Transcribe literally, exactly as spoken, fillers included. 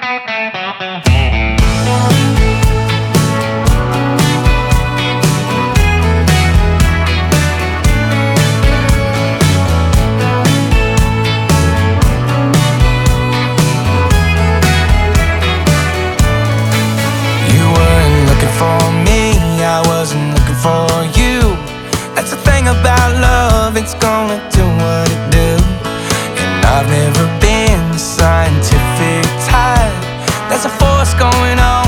You weren't looking for me, I wasn't looking for you. That's the thing about love, it's gonna do what it do. And I've never been the scientific type. There's a force going on